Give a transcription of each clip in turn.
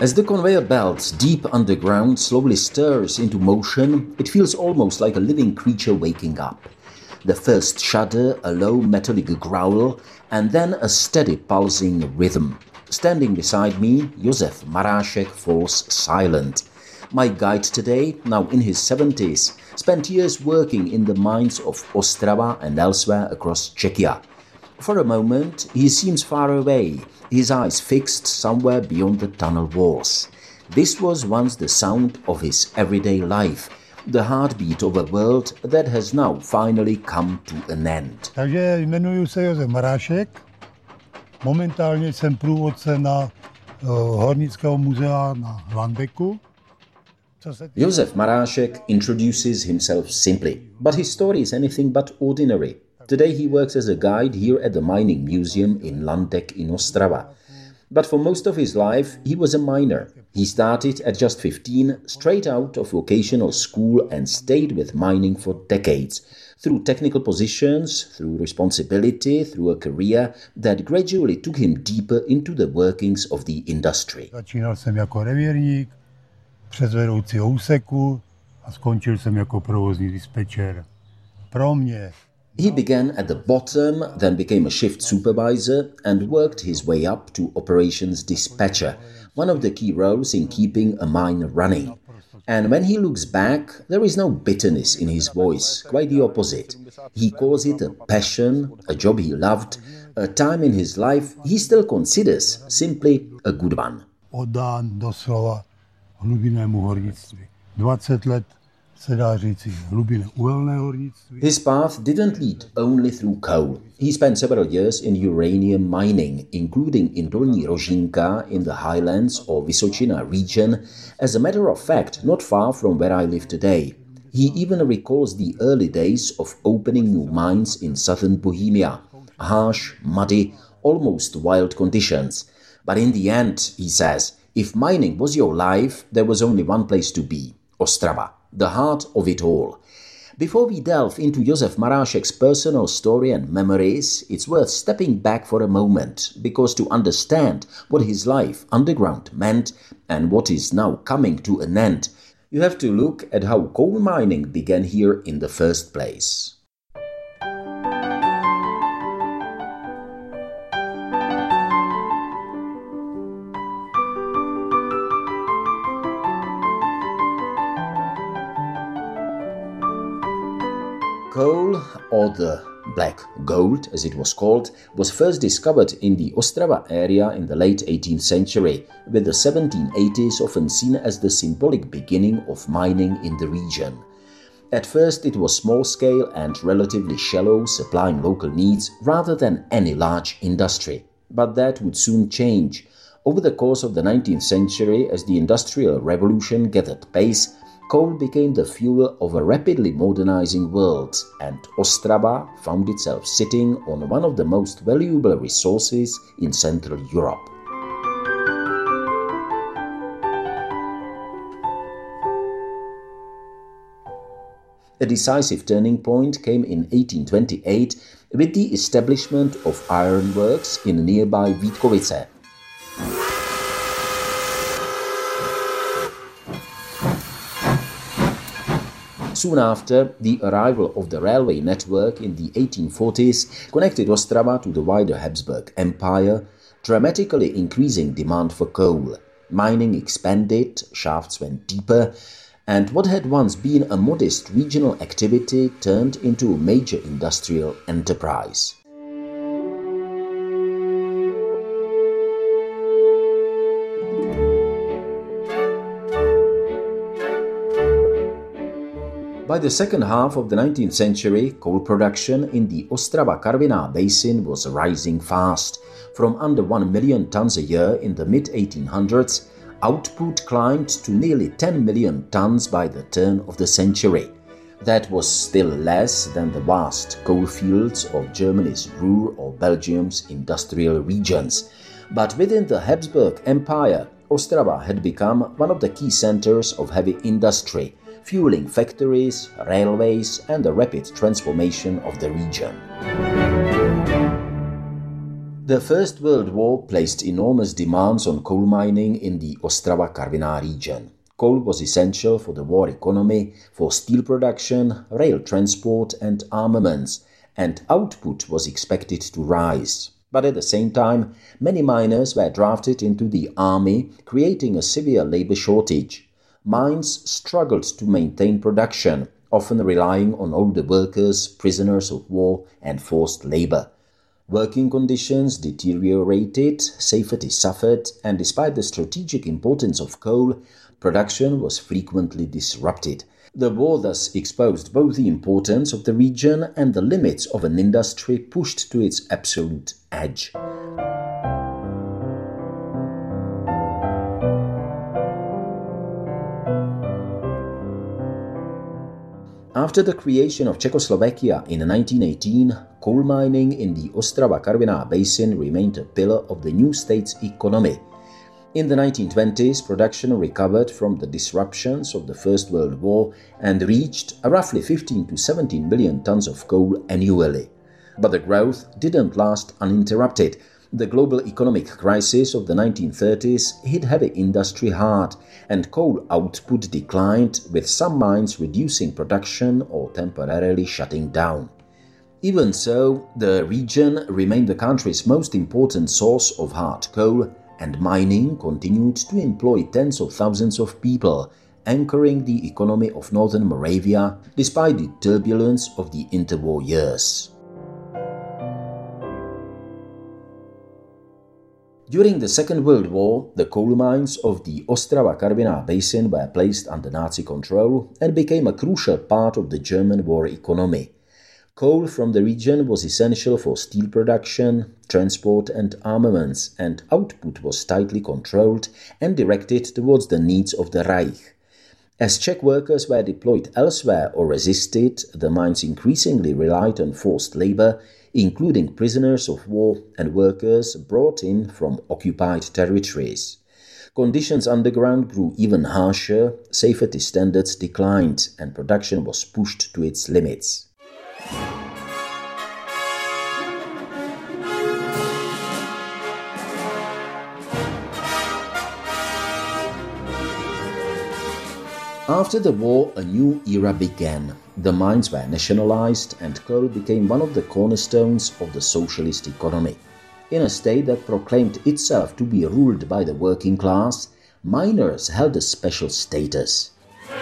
As the conveyor belt deep underground slowly stirs into motion, it feels almost like a living creature waking up. The first shudder, a low metallic growl, and then a steady pulsing rhythm. Standing beside me, Josef Marášek falls silent. My guide today, now in his 70s, spent years working in the mines of Ostrava and elsewhere across Czechia. For a moment, he seems far away, his eyes fixed somewhere beyond the tunnel walls. This was once the sound of his everyday life, the heartbeat of a world that has now finally come to an end. Takže jmenuji se Josef Marášek. Momentálně jsem průvodce na Hornického muzea na Landeku. Josef Marášek introduces himself simply, but his story is anything but ordinary. Today he works as a guide here at the Mining Museum in Landek in Ostrava. But for most of his life, he was a miner. He started at just 15, straight out of vocational school, and stayed with mining for decades, through technical positions, through responsibility, through a career that gradually took him deeper into the workings of the industry. Začínal jsem jako revírník, přes vedoucí úseku a skončil jsem jako provozní dispečer. Pro mě He began at the bottom, then became a shift supervisor and worked his way up to operations dispatcher, one of the key roles in keeping a mine running. And when he looks back, there is no bitterness in his voice, quite the opposite. He calls it a passion, a job he loved, a time in his life he still considers simply a good one. Oddán doslova hlubinnému hornictví. 20 let se dá říci hlubinné uhelné hornictví. His path didn't lead only through coal. He spent several years in uranium mining, including in Dolní Rožínka in the highlands or Vysočina region, as a matter of fact not far from where I live today. He even recalls the early days of opening new mines in southern Bohemia. Harsh, muddy, almost wild conditions. But in the end, he says, if mining was your life, there was only one place to be, Ostrava, the heart of it all. Before we delve into Josef Marášek's personal story and memories, it's worth stepping back for a moment, because to understand what his life underground meant and what is now coming to an end, you have to look at how coal mining began here in the first place. Coal, or the black gold as it was called, was first discovered in the Ostrava area in the late 18th century, with the 1780s often seen as the symbolic beginning of mining in the region. At first it was small-scale and relatively shallow, supplying local needs rather than any large industry. But that would soon change. Over the course of the 19th century, as the Industrial Revolution gathered pace, coal became the fuel of a rapidly modernizing world, and Ostrava found itself sitting on one of the most valuable resources in Central Europe. A decisive turning point came in 1828 with the establishment of ironworks in nearby Vítkovice. Soon after, the arrival of the railway network in the 1840s connected Ostrava to the wider Habsburg Empire, dramatically increasing demand for coal. Mining expanded, shafts went deeper, and what had once been a modest regional activity turned into a major industrial enterprise. By the second half of the 19th century, coal production in the Ostrava-Karviná basin was rising fast. From under 1 million tons a year in the mid-1800s, output climbed to nearly 10 million tons by the turn of the century. That was still less than the vast coal fields of Germany's Ruhr or Belgium's industrial regions. But within the Habsburg Empire, Ostrava had become one of the key centers of heavy industry, fueling factories, railways, and the rapid transformation of the region. The First World War placed enormous demands on coal mining in the Ostrava-Karviná region. Coal was essential for the war economy, for steel production, rail transport and armaments, and output was expected to rise. But at the same time, many miners were drafted into the army, creating a severe labor shortage. Mines struggled to maintain production, often relying on older workers, prisoners of war and forced labor. Working conditions deteriorated, safety suffered, and despite the strategic importance of coal, production was frequently disrupted. The war thus exposed both the importance of the region and the limits of an industry pushed to its absolute edge. After the creation of Czechoslovakia in 1918, coal mining in the Ostrava-Karviná basin remained a pillar of the new state's economy. In the 1920s, production recovered from the disruptions of the First World War and reached roughly 15 to 17 million tons of coal annually. But the growth didn't last uninterrupted. The global economic crisis of the 1930s hit heavy industry hard, and coal output declined, with some mines reducing production or temporarily shutting down. Even so, the region remained the country's most important source of hard coal, and mining continued to employ tens of thousands of people, anchoring the economy of northern Moravia despite the turbulence of the interwar years. During the Second World War, the coal mines of the Ostrava-Karviná basin were placed under Nazi control and became a crucial part of the German war economy. Coal from the region was essential for steel production, transport and armaments, and output was tightly controlled and directed towards the needs of the Reich. As Czech workers were deployed elsewhere or resisted, the mines increasingly relied on forced labor, including prisoners of war and workers brought in from occupied territories. Conditions underground grew even harsher, safety standards declined, and production was pushed to its limits. After the war, a new era began. The mines were nationalized and coal became one of the cornerstones of the socialist economy. In a state that proclaimed itself to be ruled by the working class, miners held a special status.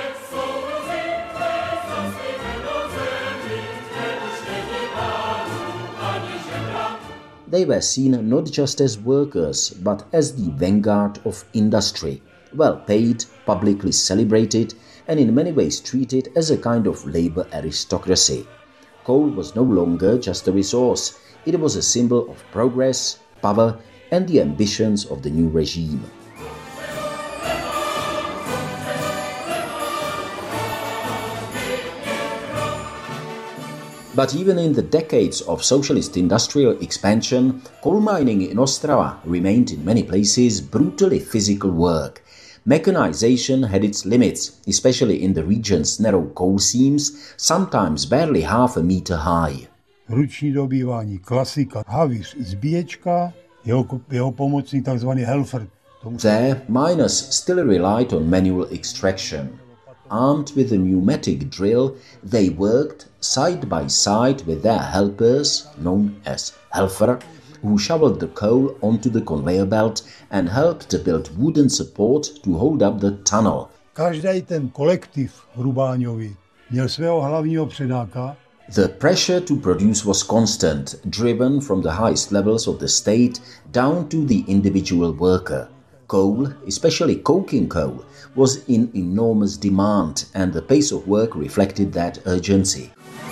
They were seen not just as workers, but as the vanguard of industry, well paid, publicly celebrated, and in many ways treated as a kind of labor aristocracy. Coal was no longer just a resource, it was a symbol of progress, power, and the ambitions of the new regime. But even in the decades of socialist industrial expansion, coal mining in Ostrava remained in many places brutally physical work. Mechanization had its limits, especially in the region's narrow coal seams, sometimes barely half a meter high. Ruční dobývání, klasika, havíř, zbíječka, jeho pomocný takzvaný helfer. There, miners still relied on manual extraction. Armed with a pneumatic drill, they worked side by side with their helpers, known as helfer, who shoveled the coal onto the conveyor belt and helped to build wooden support to hold up the tunnel. Každý ten kolektiv hrubáňový měl svého hlavního předáka. The pressure to produce was constant, driven from the highest levels of the state down to the individual worker. Coal, especially coking coal, was in enormous demand, and the pace of work reflected that urgency.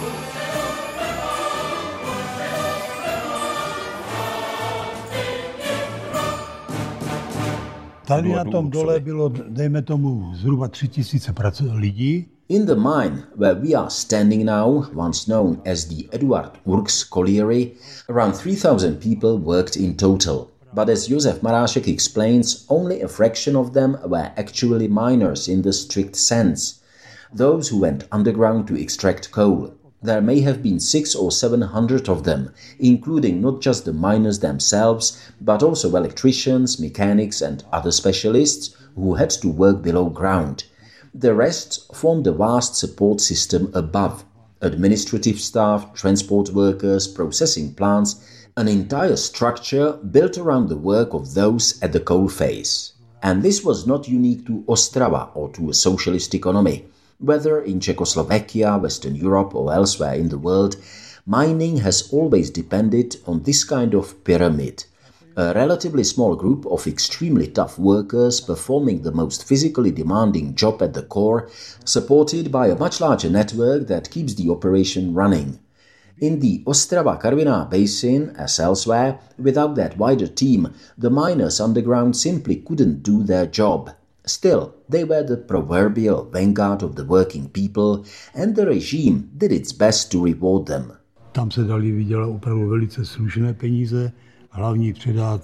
Tady na tom dole bylo, dejme tomu, zhruba 3000 lidí. In the mine where we are standing now, once known as the Eduard Urks colliery, around 3,000 people worked in total. But as Josef Marášek explains, only a fraction of them were actually miners in the strict sense, those who went underground to extract coal. There may have been 600 or 700 of them, including not just the miners themselves, but also electricians, mechanics and other specialists who had to work below ground. The rest formed a vast support system above: administrative staff, transport workers, processing plants, an entire structure built around the work of those at the coalface. And this was not unique to Ostrava or to a socialist economy. Whether in Czechoslovakia, Western Europe or elsewhere in the world, mining has always depended on this kind of pyramid. A relatively small group of extremely tough workers performing the most physically demanding job at the core, supported by a much larger network that keeps the operation running. In the Ostrava-Karviná basin, as elsewhere, without that wider team, the miners underground simply couldn't do their job. Still, they were the proverbial vanguard of the working people, and the regime did its best to reward them. Tam se dali vydělat opravdu velice slušné peníze, hlavní předák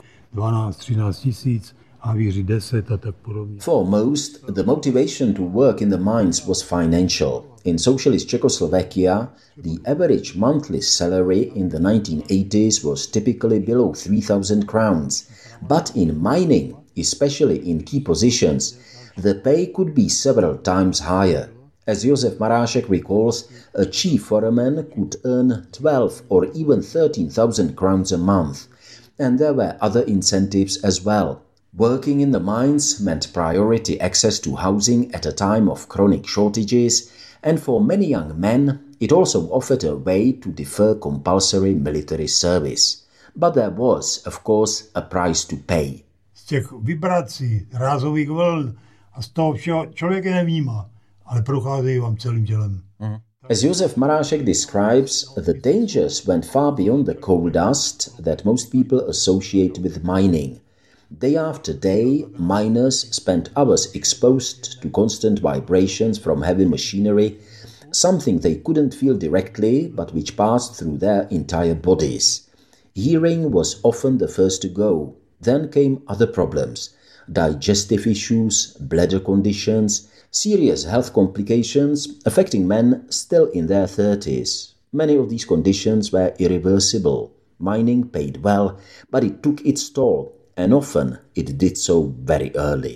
12-13 tisíc, havíři 10 a tak podobně. For most, the motivation to work in the mines was financial. In socialist Czechoslovakia, the average monthly salary in the 1980s was typically below 3,000 crowns. But in mining, especially in key positions, the pay could be several times higher. As Josef Marášek recalls, a chief foreman could earn 12 or even 13,000 crowns a month. And there were other incentives as well. Working in the mines meant priority access to housing at a time of chronic shortages, and for many young men, it also offered a way to defer compulsory military service. But there was, of course, a price to pay. Z těch vibrací, rázových vln a z toho všeho člověk je nevnímá, ale procházejí vám celým tělem. As Josef Marášek describes, the dangers went far beyond the coal dust that most people associate with mining. Day after day, miners spent hours exposed to constant vibrations from heavy machinery, something they couldn't feel directly but which passed through their entire bodies. Hearing was often the first to go. Then came other problems: digestive issues, bladder conditions, serious health complications affecting men still in their 30s. Many of these conditions were irreversible. Mining paid well, but it took its toll, and often it did so very early.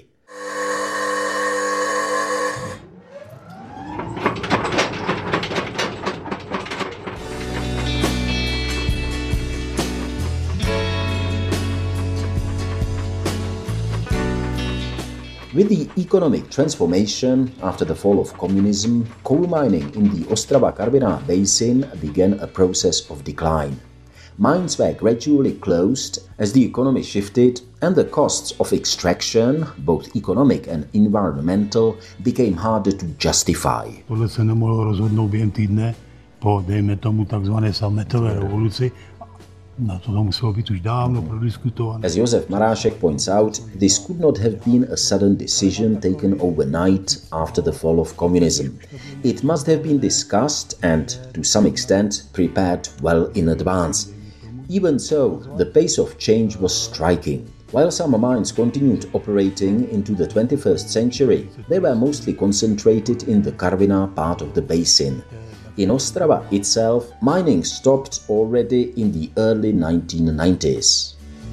With the economic transformation after the fall of communism, coal mining in the Ostrava-Karviná basin began a process of decline. Mines were gradually closed as the economy shifted, and the costs of extraction, both economic and environmental, became harder to justify. Tohle se nemohlo rozhodnout během týdne po, dejme tomu, takzvané sametové revoluci. Na to muselo být už dávno prodiskutované. As Josef Marášek points out, this could not have been a sudden decision taken overnight after the fall of communism. It must have been discussed and, to some extent, prepared well in advance. Even so, the pace of change was striking. While some mines continued operating into the 21st century, they were mostly concentrated in the Karviná part of the basin. In Ostrava itself, mining stopped already in the early 1990s.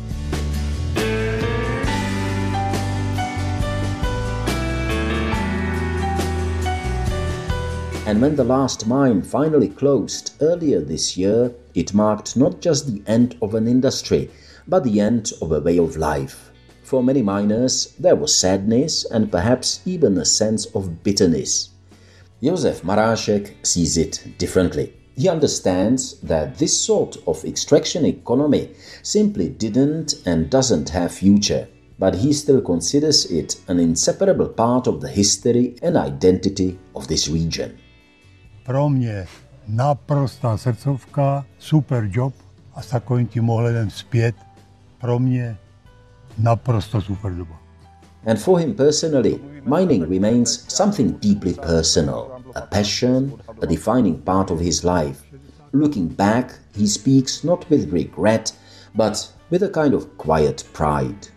And when the last mine finally closed earlier this year, it marked not just the end of an industry, but the end of a way of life. For many miners, there was sadness and perhaps even a sense of bitterness. Josef Marášek sees it differently. He understands that this sort of extraction economy simply didn't and doesn't have future, but he still considers it an inseparable part of the history and identity of this region. Pro mě naprostá srdcovka, super job a s takovým tím ohledem zpět pro mě naprosto super doba. And for him personally, mining remains something deeply personal, a passion, a defining part of his life. Looking back, he speaks not with regret, but with a kind of quiet pride.